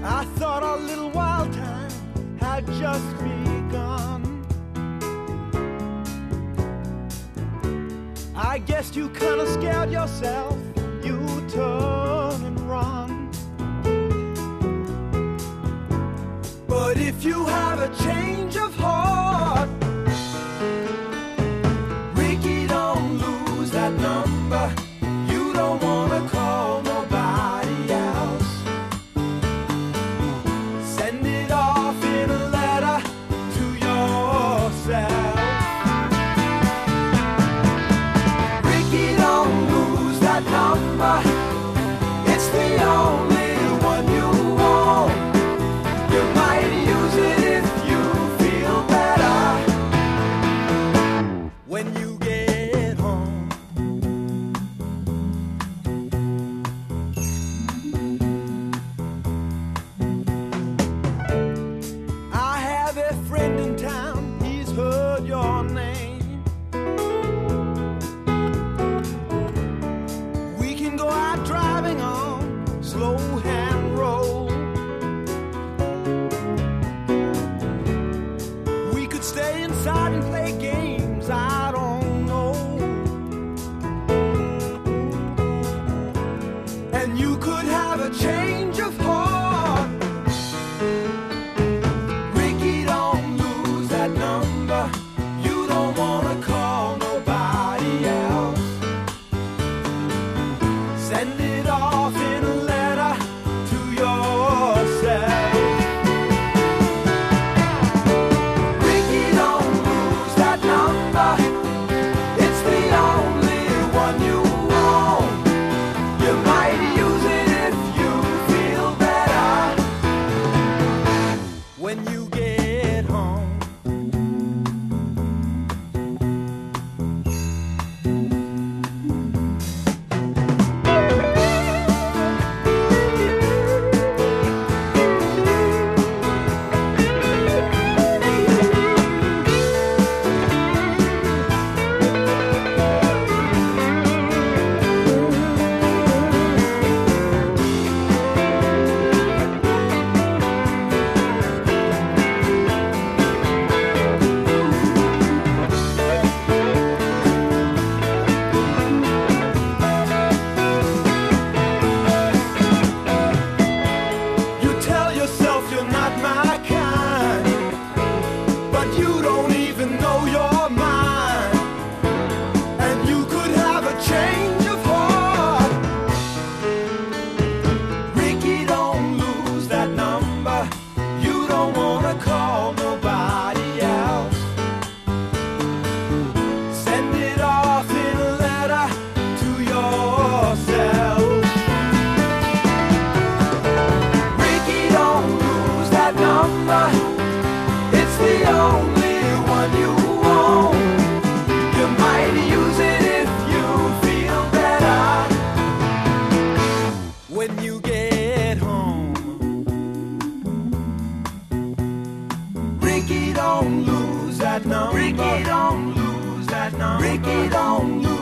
I thought our little wild time had just begun. I guess you kinda scared yourself, you turn and run. But if you have a change of heart, Ricky, don't lose that number. You don't wanna call nobody else. Send it off in a letter to yourself. Ricky, don't lose that number. It's the only one you want. You might use it if you feel better when you get home. I have a friend in town, he's heard your name. We can go out driving on slow hand roll. We could stay inside and play games, I don't know. And you could have a change of heart. Ricky, don't lose that number. You don't wanna call nobody else. Send it off in a letter to yourself. Ricky, don't lose that number. It's the only one you want. You might use it if you feel better when you get home. You tell yourself you're not my kind, but you don't even know your mind. And you could have a change of heart. Ricky, don't lose that number. You don't wanna call nobody else. Send it off in a letter to yourself. Ricky, don't lose that number. It's the only one you want. You might use it if you feel better when you get home. Ricky, don't lose that number. Ricky, don't lose that number. Ricky, don't lose